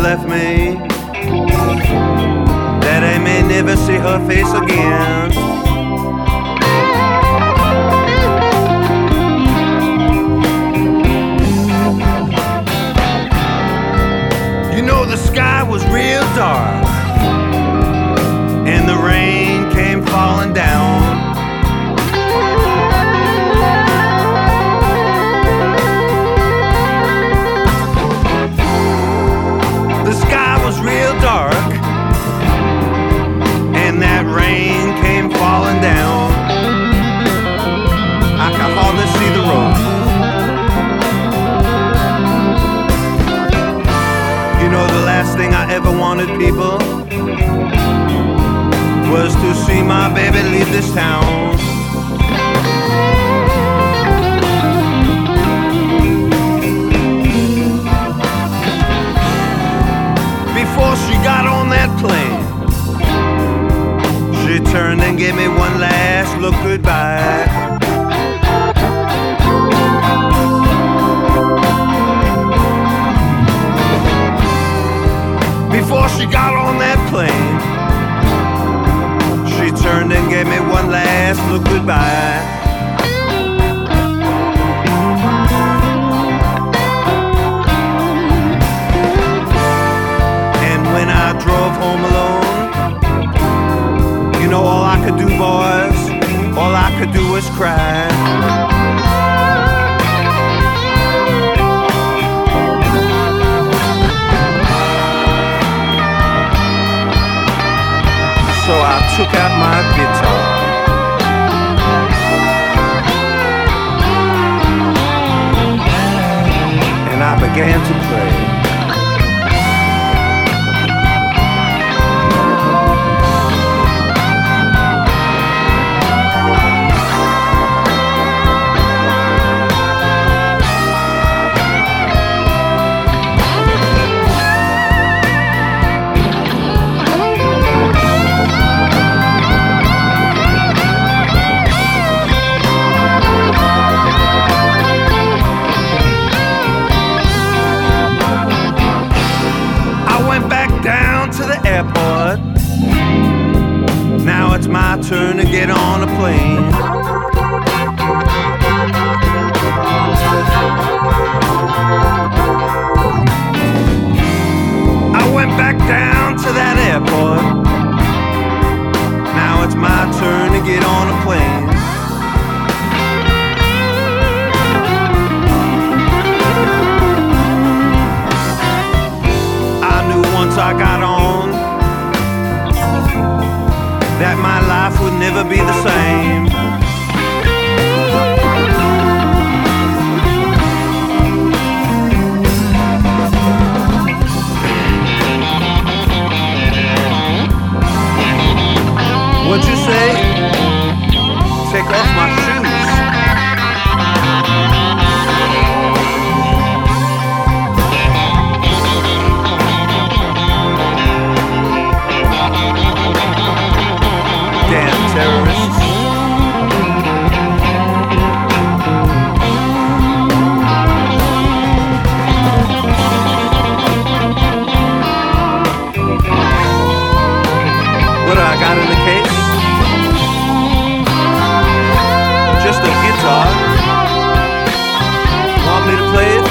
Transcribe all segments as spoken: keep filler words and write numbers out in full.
left me, that I may never see her face again. You know the sky was real dark, and the rain came falling down. The sky was real dark, and that rain came falling down. I could hardly see the road. You know the last thing I ever wanted, people, was to see my baby leave this town. Before she got on that plane, she turned and gave me one last look goodbye. Before she got on that plane, she turned and gave me one last look goodbye. And when I drove home alone, you know all I could do, boys, all I could do was cry. So I took out my guitar and I began to play. Airport. Now it's my turn to get on a plane. I went back down to that airport. Now it's my turn to get on a plane. I knew once I got on that my life would never be the same. What'd you say? Take off my shoes. Terrorists. What do I got in the case? Just a guitar. Want me to play it?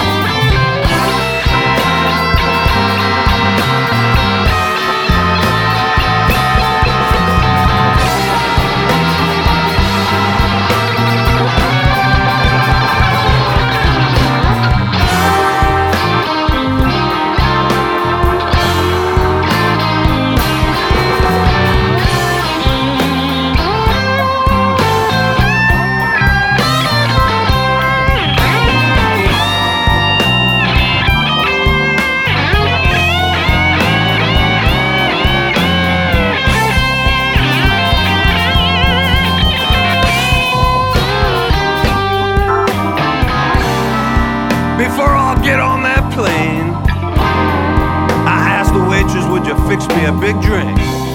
Before I'll get on that plane, I asked the waitress, would you fix me a big drink?